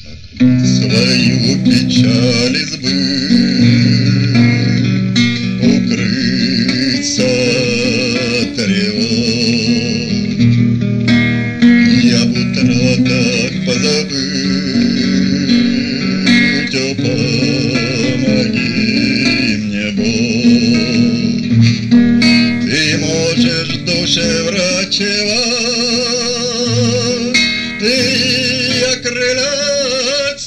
Свою печаль избы укрыться тревог. Я б утратах позабыть, о, помоги мне, Бог. Ты можешь душе врачевать, ты окрылять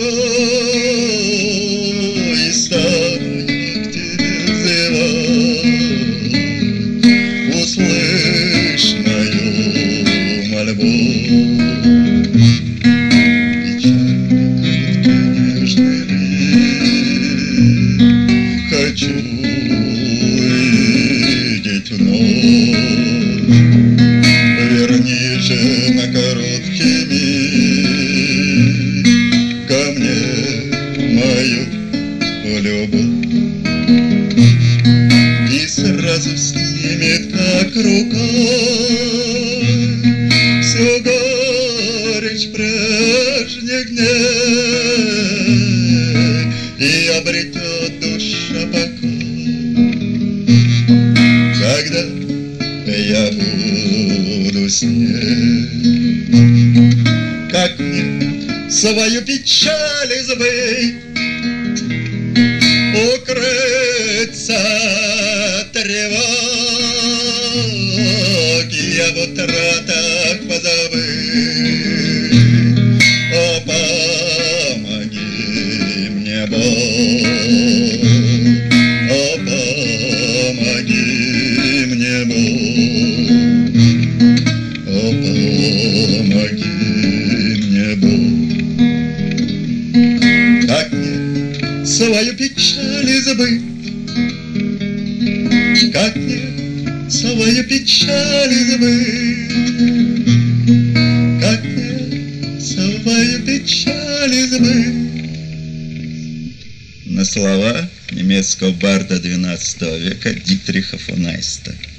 судьбой, и стану к тебе взывать. Услышь мою мольбу. Печальный, нежный лик, хочу видеть вновь. Верни же на короткий миг ко мне мою любовь. И сразу снимет, как рукой, всю горечь прежних дней, и обретет душа покой, когда я буду с ней. Как мне свою печаль забыть, укрыться тревог, я в утратах позабыть, о, помоги мне, Бог, о, помоги мне, Бог, о, помоги мне, Бог. Как мне свою печаль забыть, как мне свою печаль забыть, как мне свою печаль забыть. На слова немецкого барда XII века Дитриха фон Айста.